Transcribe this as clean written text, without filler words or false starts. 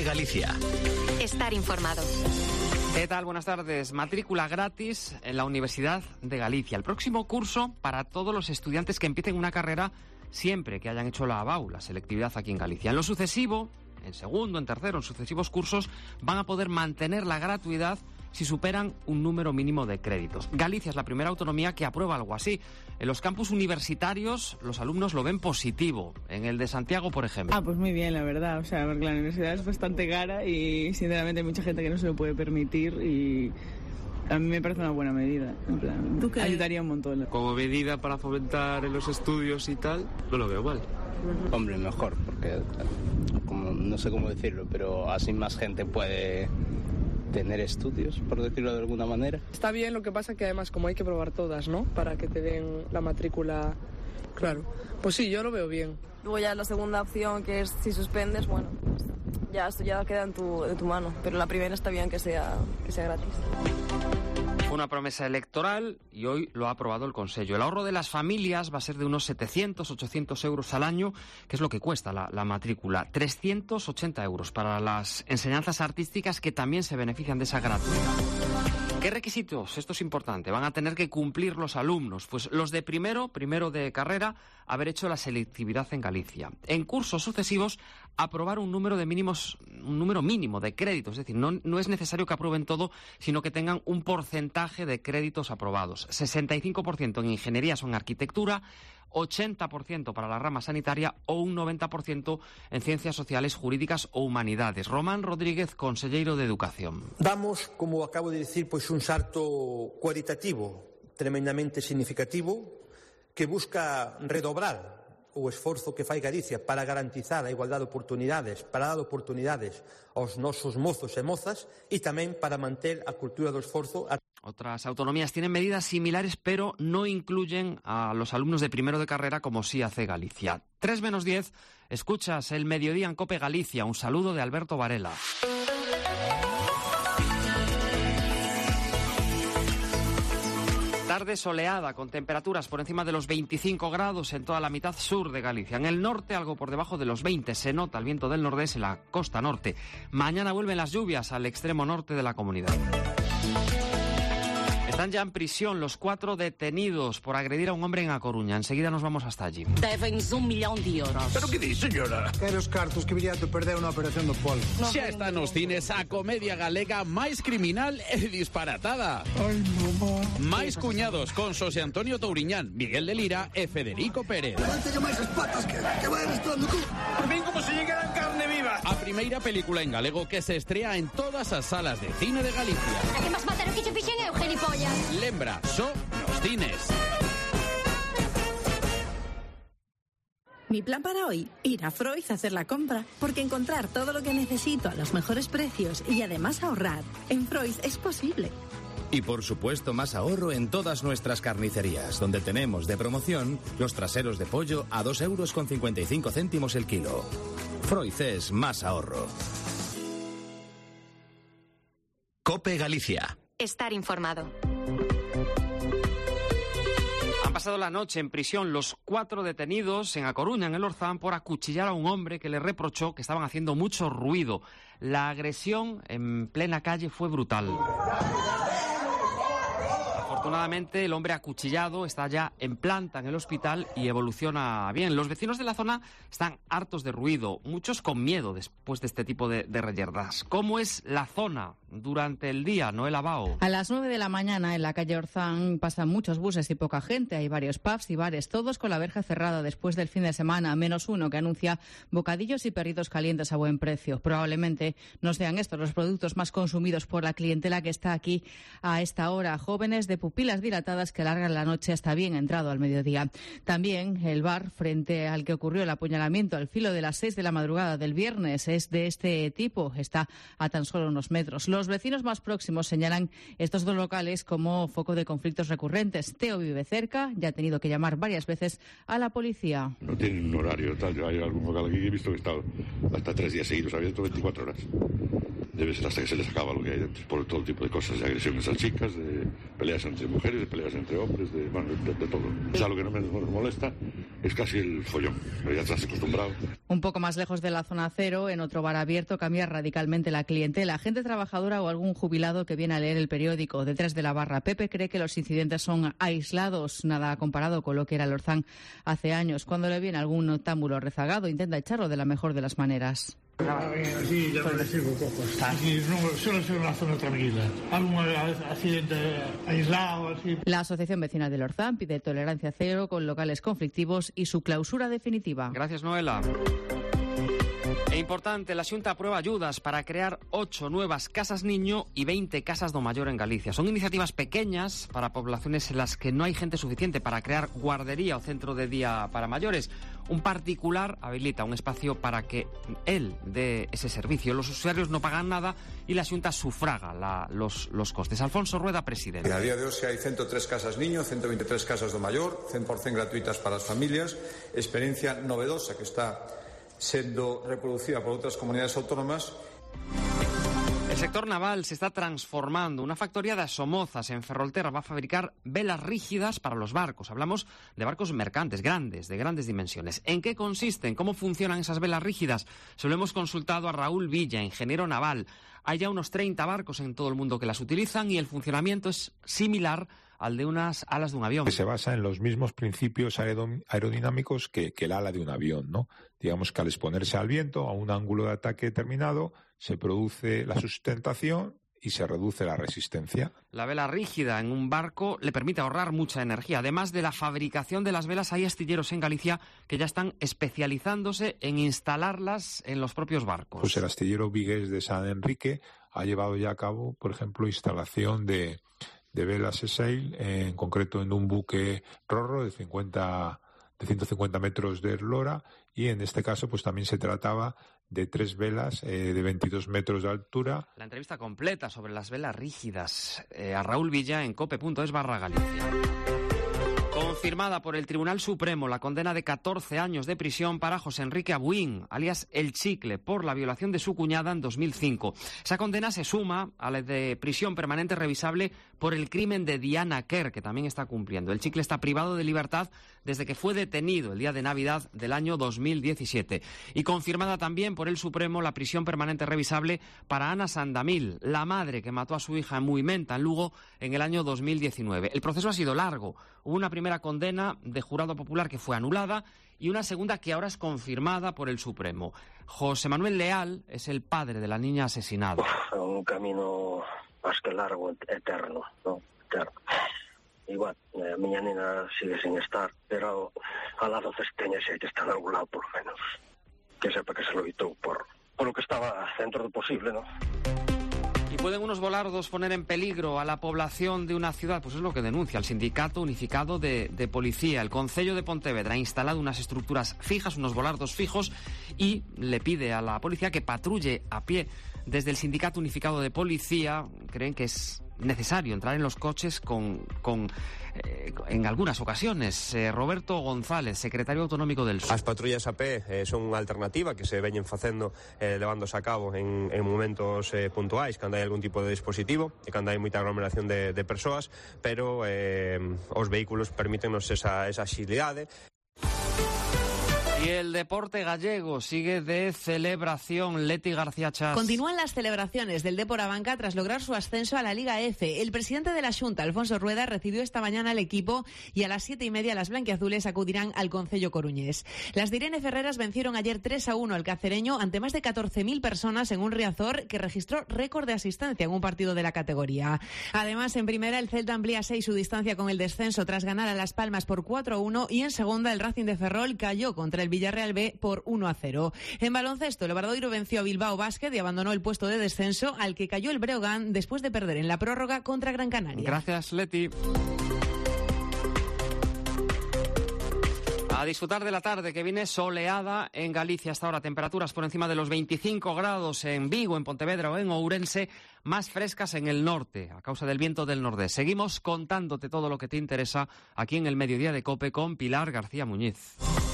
Galicia. Estar informado. ¿Qué tal? Buenas tardes. Matrícula gratis en la Universidad de Galicia. El próximo curso para todos los estudiantes que empiecen una carrera siempre que hayan hecho la ABAU, la selectividad aquí en Galicia. En lo sucesivo, en segundo, en tercero, en sucesivos cursos, van a poder mantener la gratuidad si superan un número mínimo de créditos. Galicia es la primera autonomía que aprueba algo así. En los campus universitarios los alumnos lo ven positivo. En el de Santiago, por ejemplo. Pues muy bien, la verdad. O sea, porque la universidad es bastante cara y sinceramente hay mucha gente que no se lo puede permitir y a mí me parece una buena medida. En plan, ¿tú qué? Ayudaría un montón. Como medida para fomentar en los estudios y tal, no lo veo mal. Hombre, mejor, porque no sé cómo decirlo, pero así más gente puede tener estudios, por decirlo de alguna manera. Está bien, lo que pasa que además como hay que probar todas, ¿no? Para que te den la matrícula, claro. Pues sí, yo lo veo bien. Luego ya la segunda opción, que es si suspendes, bueno, pues ya esto ya queda de tu mano. Pero la primera está bien que sea gratis. Una promesa electoral y hoy lo ha aprobado el Consello. El ahorro de las familias va a ser de unos 700, 800 euros al año, que es lo que cuesta la matrícula. 380 euros para las enseñanzas artísticas que también se benefician de esa gratuidad. ¿Qué requisitos? Esto es importante. Van a tener que cumplir los alumnos. Pues los de primero de carrera, haber hecho la selectividad en Galicia. En cursos sucesivos, aprobar un número mínimo de créditos. Es decir, no es necesario que aprueben todo, sino que tengan un porcentaje de créditos aprobados. 65% en ingenierías o en arquitectura, 80% para la rama sanitaria o un 90% en ciencias sociales, jurídicas o humanidades. Román Rodríguez, conselleiro de Educación. Damos, como acabo de decir, pois un salto cualitativo tremendamente significativo que busca redobrar o esforzo que fai Galicia para garantizar a igualdade de oportunidades, para dar oportunidades aos nosos mozos e mozas e tamén para manter a cultura do esforzo. Otras autonomías tienen medidas similares, pero no incluyen a los alumnos de primero de carrera como sí hace Galicia. 3:10, escuchas el Mediodía en COPE Galicia. Un saludo de Alberto Varela. Tarde soleada, con temperaturas por encima de los 25 grados en toda la mitad sur de Galicia. En el norte, algo por debajo de los 20. Se nota el viento del nordeste en la costa norte. Mañana vuelven las lluvias al extremo norte de la comunidad. Están ya en prisión los 4 detenidos por agredir a un hombre en A Coruña. Enseguida nos vamos hasta allí. Débennos 1 millón de euros. Pero que di, señora? Que os cartos que Viriato perdeu na operación do polo. Xa está nos cines a comedia galega máis criminal e disparatada. Ai, mamá. Máis cuñados con Xosé Antonio Touriñán, Miguel de Lira e Federico Pérez. Levántelle máis as patas que vai arrastrando tú. Por fin como se llegaran carne viva. A primeira película en galego que se estrea en todas as salas de cine de Galicia. A que vas matar o que che fixen eu, gilipollas. Lembra, só nos cines. Mi plan para hoy, ir a Freud a hacer la compra, porque encontrar todo lo que necesito a los mejores precios y además ahorrar en Freud es posible. Y por supuesto más ahorro en todas nuestras carnicerías, donde tenemos de promoción los traseros de pollo a 2,55 € el kilo. Freud es más ahorro. COPE Galicia. Estar informado. Han pasado la noche en prisión los 4 detenidos en A Coruña, en el Orzán, por acuchillar a un hombre que le reprochó que estaban haciendo mucho ruido. La agresión en plena calle fue brutal. Afortunadamente, el hombre acuchillado está ya en planta en el hospital y evoluciona bien. Los vecinos de la zona están hartos de ruido, muchos con miedo después de este tipo de reyerdas. ¿Cómo es la zona durante el día, Noela Bao? A las 9 de la mañana en la calle Orzán pasan muchos buses y poca gente. Hay varios pubs y bares, todos con la verja cerrada después del fin de semana, menos uno que anuncia bocadillos y perritos calientes a buen precio. Probablemente no sean estos los productos más consumidos por la clientela que está aquí a esta hora. Jóvenes de pupilas dilatadas que alargan la noche hasta bien entrado al mediodía. También el bar frente al que ocurrió el apuñalamiento al filo de las 6 de la madrugada del viernes es de este tipo. Está a tan solo unos metros. Los vecinos más próximos señalan estos dos locales como foco de conflictos recurrentes. Teo vive cerca, ya ha tenido que llamar varias veces a la policía. No tienen un horario tal. Hay algún local aquí que he visto que está hasta 3 días seguidos abierto 24 horas. debe ser hasta que se les acaba lo que hay dentro, por todo tipo de cosas, de agresiones a chicas, de peleas entre mujeres, de peleas entre hombres, de todo. O sea, lo que no me molesta es casi el follón, pero ya estás acostumbrado. Un poco más lejos de la zona cero, en otro bar abierto, cambia radicalmente la clientela. Gente trabajadora o algún jubilado que viene a leer el periódico. Detrás de la barra, Pepe cree que los incidentes son aislados, nada comparado con lo que era el Orzán hace años. Cuando le viene algún noctámbulo rezagado, intenta echarlo de la mejor de las maneras. Sí, ya me recibo poco. Aquí suele ser una zona tranquila. Algún accidente aislado, así. La Asociación Vecinal del Orzán pide tolerancia cero con locales conflictivos y su clausura definitiva. Gracias, Noela. E importante, la Xunta aprueba ayudas para crear 8 nuevas casas niño y 20 casas do maior en Galicia. Son iniciativas pequeñas para poblaciones en las que no hay gente suficiente para crear guardería o centro de día para mayores. Un particular habilita un espacio para que él dé ese servicio. Los usuarios no pagan nada y la Xunta sufraga los costes. Alfonso Rueda, presidente. A día de hoxe hai 103 casas niño, 123 casas do maior, 100% gratuitas para as familias, experiencia novedosa que está sendo reproducida por otras comunidades autónomas. El sector naval se está transformando. Una factoría de Somozas en Ferrolterra va a fabricar velas rígidas para los barcos. Hablamos de barcos mercantes, grandes, de grandes dimensiones. ¿En qué consisten? ¿Cómo funcionan esas velas rígidas? Se lo hemos consultado a Raúl Villa, ingeniero naval. Hay ya unos 30 barcos en todo el mundo que las utilizan y el funcionamiento es similar al de unas alas de un avión. Que se basa en los mismos principios aerodinámicos que el ala de un avión, ¿no? Digamos que al exponerse al viento, a un ángulo de ataque determinado, se produce la sustentación y se reduce la resistencia. La vela rígida en un barco le permite ahorrar mucha energía. Además de la fabricación de las velas, hay astilleros en Galicia que ya están especializándose en instalarlas en los propios barcos. Pues el astillero vigués de San Enrique ha llevado ya a cabo, por ejemplo, instalación de velas sail, en concreto en un buque rorro de 150 metros de eslora, y en este caso pues también se trataba de 3 velas de 22 metros de altura. La entrevista completa sobre las velas rígidas a Raúl Villa en cope.es/Galicia. Confirmada por el Tribunal Supremo la condena de 14 años de prisión para José Enrique Abuín, alias El Chicle, por la violación de su cuñada en 2005. Esa condena se suma a la de prisión permanente revisable por el crimen de Diana Kerr, que también está cumpliendo. El Chicle está privado de libertad desde que fue detenido el día de Navidad del año 2017. Y confirmada también por el Supremo la prisión permanente revisable para Ana Sandamil, la madre que mató a su hija en Muimenta, en Lugo, en el año 2019. El proceso ha sido largo. Hubo una primera condena de jurado popular que fue anulada y una segunda que ahora es confirmada por el Supremo. José Manuel Leal es el padre de la niña asesinada. Un camino más que largo, eterno, ¿no? Eterno. Igual, miña nena sigue sin estar, pero al lado teña xe que está en algún lado, por lo menos. Que sepa que se lo evitó por lo que estaba dentro do posible, ¿no? ¿Y pueden unos volardos poner en peligro a la población de una ciudad? Pues es lo que denuncia el Sindicato Unificado de Policía. El Concello de Pontevedra ha instalado unas estructuras fijas, unos volardos fijos, y le pide a la policía que patrulle a pie. Desde el Sindicato Unificado de Policía creen que es necesario entrar en los coches en algunas ocasiones. Roberto González, secretario autonómico del Sur. As patrullas a pé son unha alternativa que se veñen facendo levándose a cabo en momentos puntuais, cando hai algún tipo de dispositivo e cando hai moita aglomeración de persoas, pero os vehículos permítenos esa axilidade. Y el deporte gallego sigue de celebración. Leti García Chas. Continúan las celebraciones del Dépor Abanca tras lograr su ascenso a la Liga F. El presidente de la Xunta, Alfonso Rueda, recibió esta mañana al equipo y a las 7:30 las blanquiazules acudirán al Concello coruñés. Las de Irene Ferreras vencieron ayer 3-1 al Cacereño ante más de 14.000 personas en un Riazor que registró récord de asistencia en un partido de la categoría. Además, en primera el Celta amplía 6 su distancia con el descenso tras ganar a Las Palmas por 4-1 y en segunda el Racing de Ferrol cayó contra el Villarreal B por 1-0. En baloncesto, el Obradoiro venció a Bilbao Basket y abandonó el puesto de descenso al que cayó el Breogán después de perder en la prórroga contra Gran Canaria. Gracias, Leti. A disfrutar de la tarde que viene soleada en Galicia. Hasta ahora temperaturas por encima de los 25 grados en Vigo, en Pontevedra o en Ourense, más frescas en el norte a causa del viento del nordés. Seguimos contándote todo lo que te interesa aquí en el Mediodía de COPE con Pilar García Muñiz.